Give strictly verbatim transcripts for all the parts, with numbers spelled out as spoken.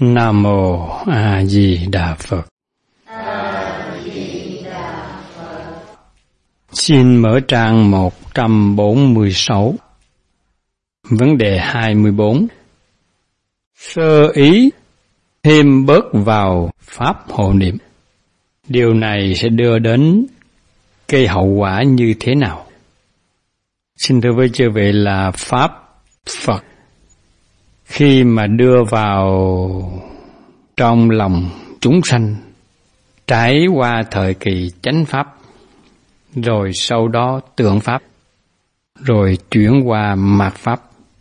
Nam Mô A Di Đà Phật. A Di Đà Phật. Xin mở trang một trăm bốn mươi sáu. Vấn đề hai mươi bốn. Sơ ý thêm bớt vào pháp hộ niệm, điều này sẽ đưa đến cái hậu quả như thế nào? Xin thưa với chư vị là pháp Phật khi mà đưa vào trong lòng chúng sanh, trải qua thời kỳ chánh pháp, rồi sau đó tượng pháp, rồi chuyển qua mạt pháp.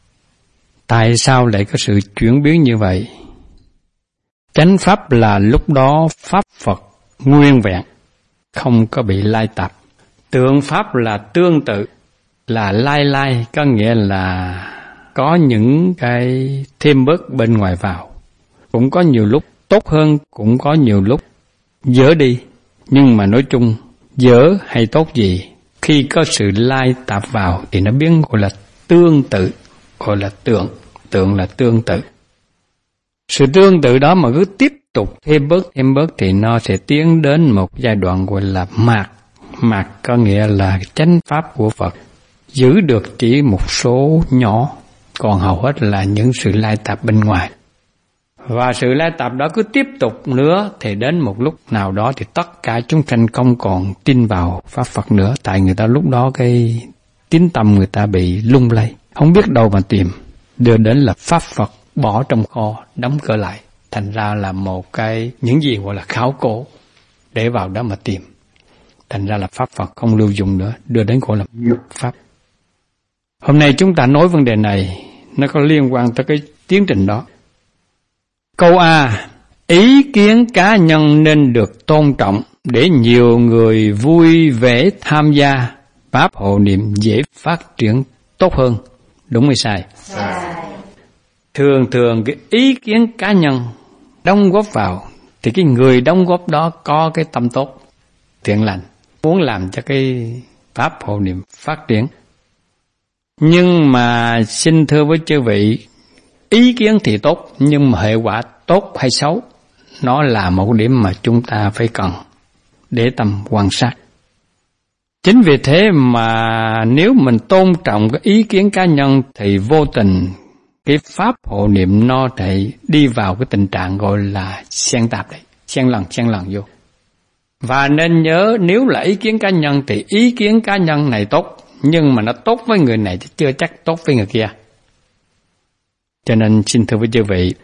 Tại sao lại có sự chuyển biến như vậy? Chánh pháp là lúc đó pháp Phật nguyên vẹn, không có bị lai tạp. Tượng pháp là tương tự, là lai lai, có nghĩa là có những cái thêm bớt bên ngoài vào. Cũng có nhiều lúc tốt hơn, cũng có nhiều lúc dở đi. Nhưng mà nói chung, dở hay tốt gì, khi có sự lai tạp vào thì nó biến gọi là tương tự, gọi là tượng. Tượng là tương tự. Sự tương tự đó mà cứ tiếp tục thêm bớt thêm bớt thì nó sẽ tiến đến một giai đoạn gọi là mạt. Mạt có nghĩa là chánh pháp của Phật giữ được chỉ một số nhỏ, còn hầu hết là những sự lai tạp bên ngoài. Và sự lai tạp đó cứ tiếp tục nữa thì đến một lúc nào đó thì tất cả chúng sanh không còn tin vào pháp Phật nữa, tại người ta lúc đó cái tín tâm người ta bị lung lay, không biết đâu mà tìm, đưa đến là pháp Phật bỏ trong kho, đóng cửa lại, thành ra là một cái những gì gọi là khảo cổ để vào đó mà tìm. Thành ra là pháp Phật không lưu dụng nữa, đưa đến gọi là pháp. Hôm nay chúng ta nói vấn đề này, nó có liên quan tới cái tiến trình đó. Câu A, ý kiến cá nhân nên được tôn trọng để nhiều người vui vẻ tham gia, pháp hộ niệm dễ phát triển tốt hơn. Đúng hay sai? Sai. Thường thường cái ý kiến cá nhân đóng góp vào thì cái người đóng góp đó có cái tâm tốt, thiện lành, muốn làm cho cái pháp hộ niệm phát triển. Nhưng mà xin thưa với chư vị, ý kiến thì tốt, nhưng mà hệ quả tốt hay xấu, nó là một điểm mà chúng ta phải cần để tâm quan sát. Chính vì thế mà nếu mình tôn trọng cái ý kiến cá nhân thì vô tình cái pháp hộ niệm nó thể đi vào cái tình trạng gọi là xen tạp đấy, xen lần xen lần vô. Và nên nhớ, nếu là ý kiến cá nhân thì ý kiến cá nhân này tốt, nhưng mà nó tốt với người này thì chưa chắc tốt với người kia. Cho nên xin thưa với chư vị,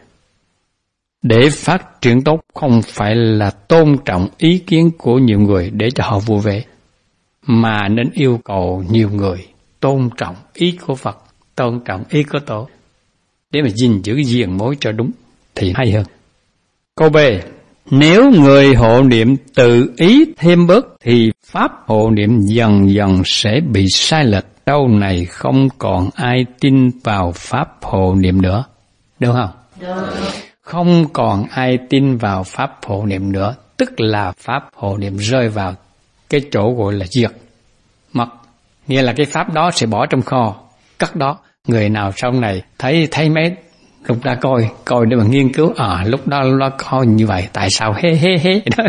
để phát triển tốt không phải là tôn trọng ý kiến của nhiều người để cho họ vui vẻ, mà nên yêu cầu nhiều người tôn trọng ý của Phật, tôn trọng ý của Tổ, để mà gìn giữ diền mối cho đúng thì hay hơn. Câu B, nếu người hộ niệm tự ý thêm bớt thì pháp hộ niệm dần dần sẽ bị sai lệch, sau này không còn ai tin vào pháp hộ niệm nữa. Đúng không? Đúng. Không còn ai tin vào pháp hộ niệm nữa, tức là pháp hộ niệm rơi vào cái chỗ gọi là diệt, mất. Nghĩa là cái pháp đó sẽ bỏ trong kho, cất đó. Người nào sau này thấy thấy mấy lúc ra coi, coi để mà nghiên cứu, à lúc đó nó coi như vậy, tại sao hê hê hê đó.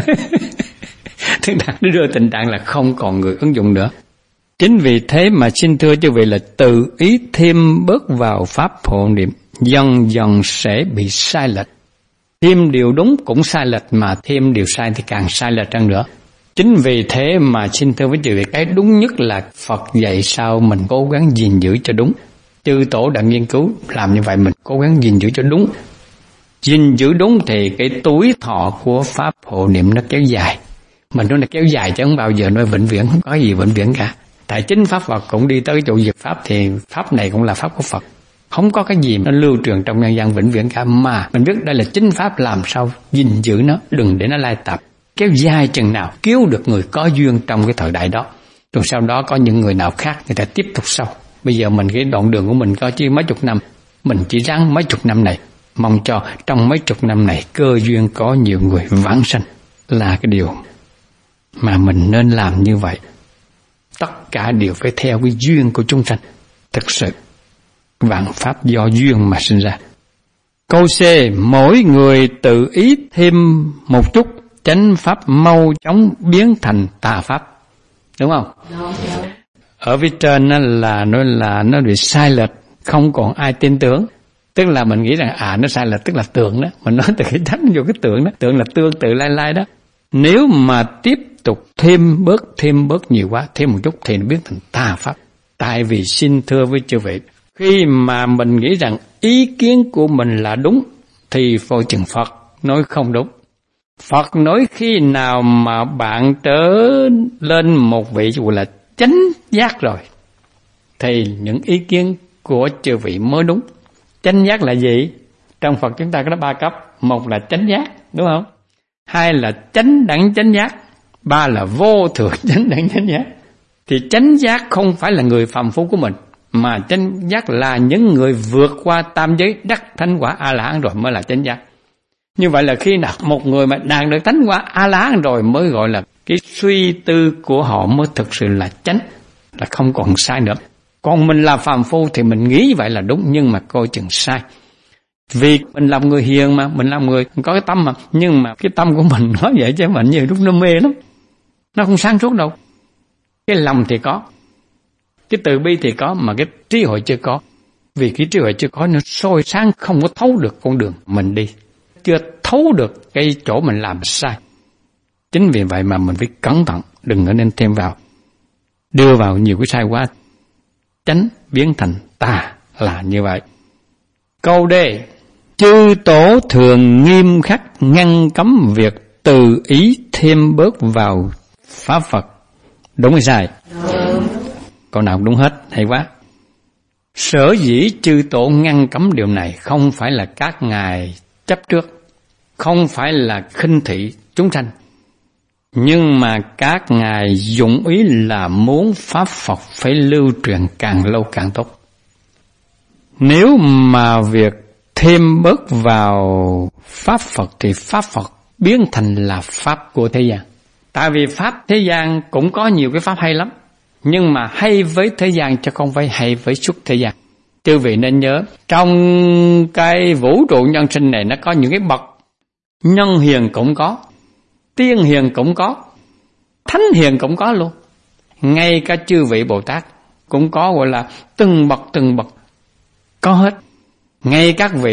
Tức là nó đưa tình trạng là không còn người ứng dụng nữa. Chính vì thế mà xin thưa chư vị là tự ý thêm bớt vào pháp hộ niệm dần dần sẽ bị sai lệch. Thêm điều đúng cũng sai lệch, mà thêm điều sai thì càng sai lệch hơn nữa. Chính vì thế mà xin thưa với chư vị, cái đúng nhất là Phật dạy sao mình cố gắng gìn giữ cho đúng. Chư Tổ đã nghiên cứu làm như vậy, mình cố gắng gìn giữ cho đúng. Gìn giữ đúng thì cái tuổi thọ của pháp hộ niệm nó kéo dài. Mình nói là kéo dài chứ không bao giờ nói vĩnh viễn, không có gì vĩnh viễn cả. Tại chính pháp Phật cũng đi tới cái chỗ diệt pháp, thì pháp này cũng là pháp của Phật. Không có cái gì nó lưu truyền trong nhân gian vĩnh viễn cả, mà mình biết đây là chính pháp, làm sao gìn giữ nó, đừng để nó lai tạp. Kéo dài chừng nào cứu được người có duyên trong cái thời đại đó, rồi sau đó có những người nào khác người ta tiếp tục sau. Bây giờ mình cái đoạn đường của mình có chỉ mấy chục năm, mình chỉ ráng mấy chục năm này, mong cho trong mấy chục năm này cơ duyên có nhiều người vãng sanh, là cái điều mà mình nên làm như vậy. Tất cả đều phải theo cái duyên của chúng sanh. Thực sự vạn pháp do duyên mà sinh ra. Câu C, mỗi người tự ý thêm một chút, chánh pháp mau chóng biến thành tà pháp. Đúng không? Đúng. Ở phía trên nó là nó là nó bị sai lệch, không còn ai tin tưởng. Tức là mình nghĩ rằng à nó sai lệch tức là tượng đó, mình nói từ cái chánh vô cái tượng đó, tượng là tương tự lai lai đó. Nếu mà tiếp tục thêm bớt thêm bớt nhiều quá, thêm một chút thì nó biến thành tà pháp. Tại vì xin thưa với chư vị, khi mà mình nghĩ rằng ý kiến của mình là đúng thì vô chừng Phật nói không đúng. Phật nói khi nào mà bạn trở lên một vị gọi là chánh giác rồi thì những ý kiến của chư vị mới đúng. Chánh giác là gì? Trong Phật chúng ta có ba cấp. Một là chánh giác, đúng không? Hai là chánh đẳng chánh giác. Ba là vô thượng chánh đẳng chánh giác. Thì chánh giác không phải là người phàm phu của mình, mà chánh giác là những người vượt qua tam giới đắc thánh quả A-la-hán rồi mới là chánh giác. Như vậy là khi nào một người mà đạt được thánh quả A-la-hán rồi mới gọi là cái suy tư của họ mới thực sự là chánh, là không còn sai nữa. Còn mình là phàm phu thì mình nghĩ vậy là đúng, nhưng mà coi chừng sai. Vì mình làm người hiền mà, mình làm người có cái tâm mà, nhưng mà cái tâm của mình nói vậy chứ mình nhiều lúc nó mê lắm. Nó không sáng suốt đâu. Cái lòng thì có, cái từ bi thì có, mà cái trí huệ chưa có. Vì cái trí huệ chưa có, nó soi sáng không có thấu được con đường mình đi, chưa thấu được cái chỗ mình làm sai. Chính vì vậy mà mình phải cẩn thận, đừng có nên thêm vào, đưa vào nhiều cái sai quá, tránh biến thành tà là như vậy. Câu D, chư tổ thường nghiêm khắc ngăn cấm việc tự ý thêm bớt vào pháp Phật. Đúng hay sai? Đúng. Câu nào cũng đúng hết, hay quá. Sở dĩ chư tổ ngăn cấm điều này không phải là các ngài chấp trước, không phải là khinh thị chúng sanh, nhưng mà các ngài dụng ý là muốn pháp Phật phải lưu truyền càng lâu càng tốt. Nếu mà việc thêm bớt vào pháp Phật thì pháp Phật biến thành là pháp của thế gian. Tại vì pháp thế gian cũng có nhiều cái pháp hay lắm, nhưng mà hay với thế gian chứ không phải hay với xuất thế gian. Chư vị nên nhớ, trong cái vũ trụ nhân sinh này nó có những cái bậc nhân hiền cũng có, tiên hiền cũng có, thánh hiền cũng có luôn. Ngay cả chư vị Bồ Tát cũng có, gọi là từng bậc từng bậc có hết. Ngay các vị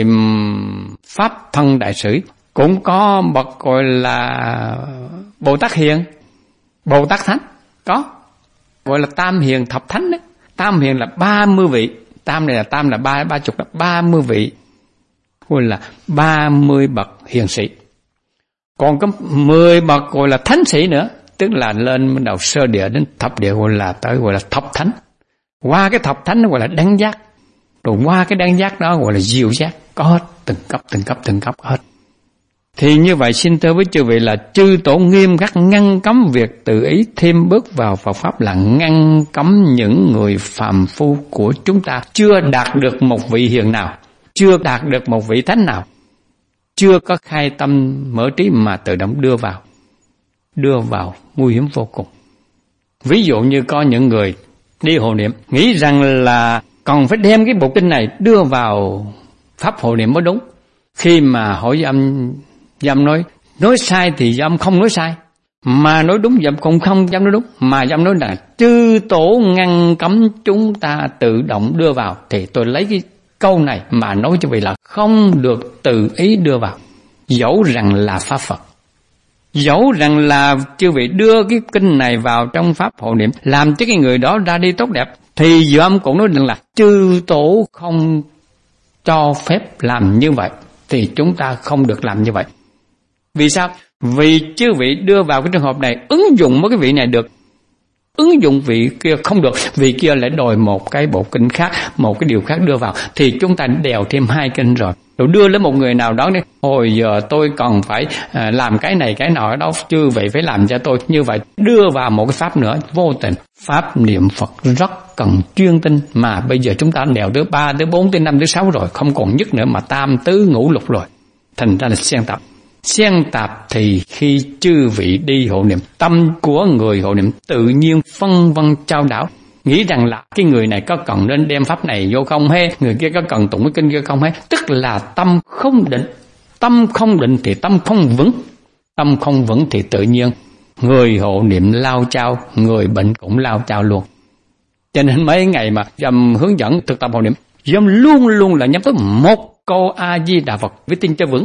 pháp thân đại sĩ cũng có bậc gọi là Bồ Tát hiền, Bồ Tát thánh, có gọi là tam hiền thập thánh đấy. Tam hiền là ba mươi vị, tam này là tam là ba ba chục là ba mươi vị, gọi là ba mươi bậc hiền sĩ. Còn có mười bậc gọi là thánh sĩ nữa, tức là lên đầu sơ địa đến thập địa gọi là tới gọi là thập thánh. Qua cái thập thánh nó gọi là đẳng giác, rồi qua cái đẳng giác đó gọi là diệu giác, có hết, từng cấp từng cấp từng cấp hết. Thì như vậy xin thưa với chư vị là chư tổ nghiêm khắc ngăn cấm việc tự ý thêm bước vào Phật pháp, là ngăn cấm những người phàm phu của chúng ta chưa đạt được một vị hiền nào, chưa đạt được một vị thánh nào, chưa có khai tâm mở trí mà tự động đưa vào, đưa vào nguy hiểm vô cùng. Ví dụ như có những người đi hộ niệm nghĩ rằng là còn phải đem cái bộ kinh này đưa vào pháp hộ niệm mới đúng. Khi mà hỏi dâm dâm nói nói sai thì dâm không nói sai, mà nói đúng dâm cũng không dâm nói đúng, mà dâm nói là chư tổ ngăn cấm chúng ta tự động đưa vào, thì tôi lấy cái câu này mà nói cho vị là không được tự ý đưa vào. Dẫu rằng là pháp Phật, dẫu rằng là chư vị đưa cái kinh này vào trong pháp hộ niệm làm cho cái người đó ra đi tốt đẹp, thì dâm cũng nói rằng là chư tổ không cho phép làm như vậy, thì chúng ta không được làm như vậy. Vì sao? Vì chư vị đưa vào cái trường hợp này ứng dụng mấy cái vị này được, ứng dụng vị kia không được, vị kia lại đòi một cái bộ kinh khác, một cái điều khác đưa vào, thì chúng ta đèo thêm hai kinh rồi. Rồi đưa lên một người nào đó đi, hồi giờ tôi còn phải à, làm cái này cái nọ đó, chư vị phải làm cho tôi như vậy, đưa vào một cái pháp nữa, vô tình. Pháp niệm Phật rất cần chuyên tinh, mà bây giờ chúng ta đèo tới ba, tới bốn, tới năm, tới sáu rồi, không còn nhất nữa mà tam tứ ngũ lục rồi, thành ra là xen tạp. Xen tạp thì khi chư vị đi hộ niệm, tâm của người hộ niệm tự nhiên phân vân trao đảo, nghĩ rằng là cái người này có cần nên đem pháp này vô không hay, người kia có cần tụng cái kinh kia không hay. Tức là tâm không định. Tâm không định thì tâm không vững. Tâm không vững thì tự nhiên người hộ niệm lao chao, người bệnh cũng lao chao luôn. Cho nên mấy ngày mà dầm hướng dẫn thực tập hộ niệm, dầm luôn luôn là nhắm tới một câu A Di Đà Phật với tin cho vững.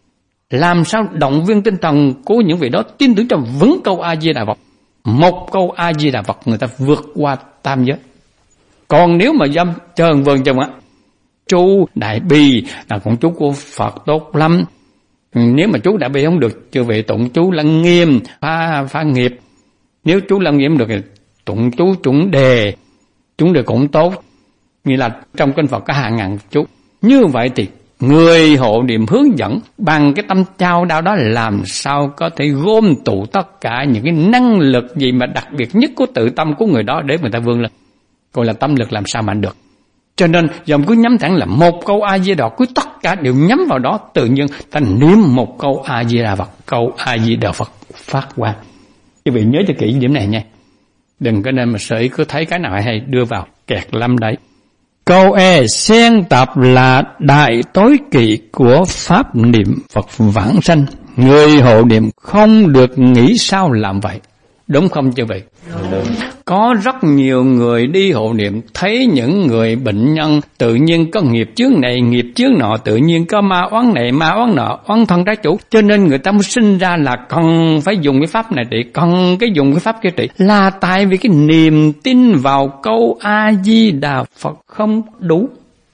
Làm sao động viên tinh thần của những vị đó tin tưởng cho vững câu A Di Đà Phật. Một câu A Di Đà Phật người ta vượt qua tam giới. Còn nếu mà dâm trơn vơn chồng á, chú Đại Bi là con chú của Phật tốt lắm. Nếu mà chú Đại Bi không được, chư vị tụng chú Lăng Nghiêm phá phá nghiệp. Nếu chú Lăng Nghiêm được thì tụng chú Chuẩn Đề, chúng đều cũng tốt. Như là trong kinh Phật có hàng ngàn chú. Như vậy thì người hộ niệm hướng dẫn bằng cái tâm trao đao đó làm sao có thể gom tụ tất cả những cái năng lực gì mà đặc biệt nhất của tự tâm của người đó để người ta vươn lên. Gọi là tâm lực làm sao mạnh được. Cho nên dòng cứ nhắm thẳng là một câu A Di Đà, cứ tất cả đều nhắm vào đó, tự nhiên ta niệm một câu A Di Đà Phật, câu A Di Đà Phật phát quang. Quý vị nhớ cho kỹ điểm này nha. Đừng có nên mà sở ý cứ thấy cái nào hay đưa vào kẹt lâm đấy. Câu E xen tập là đại tối kỵ của pháp niệm Phật vãng sanh. Người hộ niệm không được nghĩ sao làm vậy. Đúng không chứ vậy? Đúng. Có rất nhiều người đi hộ niệm thấy những người bệnh nhân tự nhiên có nghiệp chướng này, nghiệp chướng nọ, tự nhiên có ma oán này, ma oán nọ, oán thân trái chủ. Cho nên người ta mới sinh ra là cần phải dùng cái pháp này trị, cần cái dùng cái pháp kia trị. Là tại vì cái niềm tin vào câu A Di Đà Phật không đủ.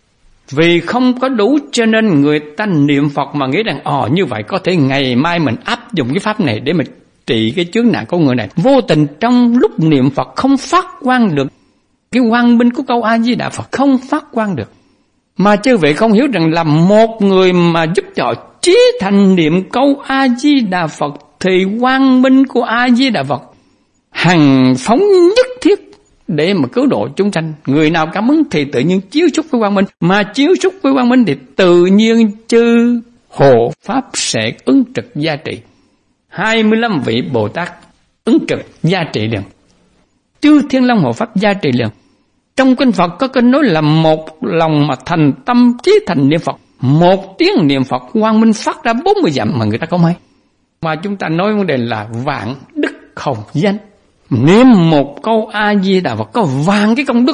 Vì không có đủ cho nên người ta niệm Phật mà nghĩ rằng ồ như vậy có thể ngày mai mình áp dụng cái pháp này để mình trị cái chướng nạn của người này. Vô tình trong lúc niệm Phật không phát quang được. Cái quang minh của câu A Di Đà Phật không phát quang được. Mà chư vị không hiểu rằng là một người mà giúp cho trí thành niệm câu A Di Đà Phật thì quang minh của A Di Đà Phật hằng phóng nhất thiết để mà cứu độ chúng sanh. Người nào cảm ứng thì tự nhiên chiếu xúc với quang minh, mà chiếu xúc với quang minh thì tự nhiên chư hộ pháp sẽ ứng trực gia trị. hai mươi lăm vị Bồ Tát ứng trực gia trị liền. Chư Thiên Long hộ pháp gia trị liền. Trong kinh Phật có kinh nói là một lòng mà thành tâm trí thành niệm Phật, một tiếng niệm Phật quang minh phát ra bốn mươi dặm mà người ta không hay. Mà chúng ta nói vấn đề là vạn đức hồng danh. Niệm một câu A Di Đà Phật có vạn cái công đức.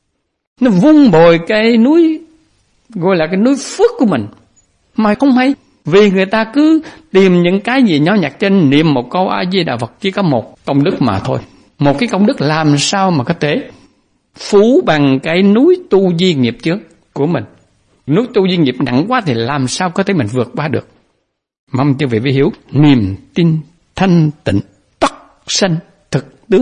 Nó vun bồi cái núi, gọi là cái núi phước của mình mà không hay. Vì người ta cứ tìm những cái gì nhỏ nhặt trên niệm một câu A Di Đà Phật chỉ có một công đức mà thôi. Một cái công đức làm sao mà có thể phủ bằng cái núi tu di nghiệp chướng của mình. Núi tu di nghiệp nặng quá thì làm sao có thể mình vượt qua được. Mong chư vị phải hiểu, niềm tin thanh tịnh tất sanh thực tướng.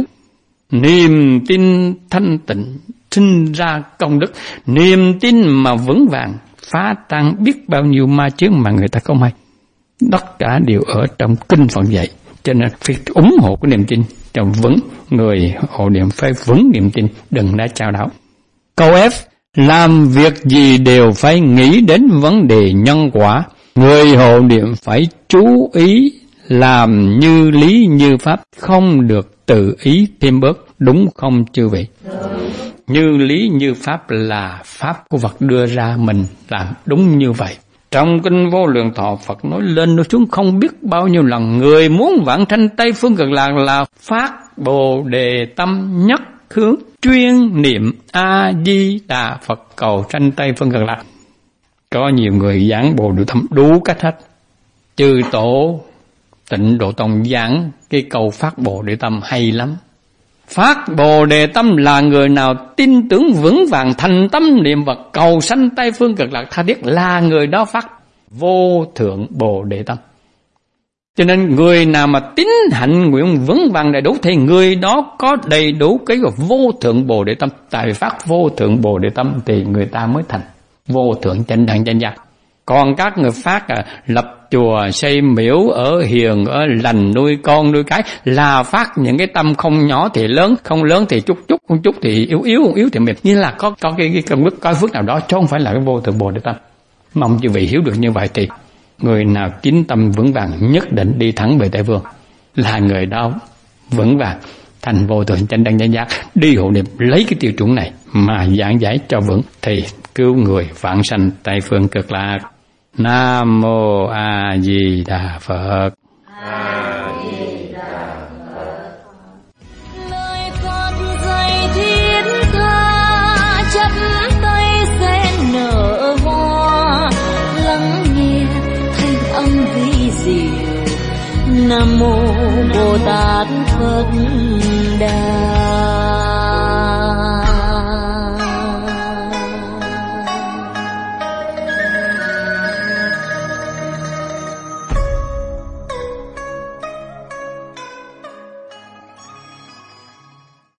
Niềm tin thanh tịnh sinh ra công đức. Niềm tin mà vững vàng phá tan biết bao nhiêu ma chướng mà người ta không hay. Tất cả đều ở trong kinh Phật dạy. Cho nên phải ủng hộ cái niềm tin trong vững. Người hộ niệm phải vững niềm tin, đừng đã trao đảo. Câu F, làm việc gì đều phải nghĩ đến vấn đề nhân quả. Người hộ niệm phải chú ý làm như lý như pháp, không được tự ý thêm bớt. Đúng không chư vị? Như lý như pháp là pháp của Phật đưa ra, mình làm đúng như vậy. Trong kinh Vô Lượng Thọ Phật nói lên nói xuống không biết bao nhiêu lần, người muốn vãng sanh Tây Phương Cực Lạc là phát Bồ Đề tâm nhất hướng chuyên niệm A Di Đà Phật cầu sanh Tây Phương Cực Lạc. Có nhiều người giảng Bồ Đề tâm đủ cách hết. Chư tổ Tịnh Độ Tông giảng cái câu phát Bồ Đề tâm hay lắm. Phát Bồ Đề tâm là người nào tin tưởng vững vàng thành tâm niệm Phật cầu sanh Tây Phương Cực Lạc tha thiết là người đó phát vô thượng Bồ Đề tâm. Cho nên người nào mà tín hạnh nguyện vững vàng đầy đủ thì người đó có đầy đủ cái vô thượng Bồ Đề tâm. Tại vì phát vô thượng Bồ Đề tâm thì người ta mới thành vô thượng chánh đẳng chánh giác. Còn các người phát à, lập chùa, xây miễu, ở hiền, ở lành, nuôi con, nuôi cái là phát những cái tâm không nhỏ thì lớn, không lớn thì chút chút, không chút thì yếu yếu, không yếu thì mềm. Như là có, có cái, cái công đức, có phước nào đó, chứ không phải là cái vô thượng Bồ Đề tâm. Mong quý vị hiểu được như vậy thì người nào tín tâm vững vàng nhất định đi thẳng về Tây Phương. Là người đó vững vàng, thành vô thượng chánh đẳng chánh giác, đi hộ niệm lấy cái tiêu chuẩn này mà giảng giải cho vững thì cứu người vãng sanh Tây phương cực lạc. Nam mô A Di Đà Phật. A Di Đà Phật. Lời Phật dạy thiết tha, chấp tay sen nở hoa, lắng nghe thanh âm vi diệu. Nam mô Bồ Tát Phật Đà.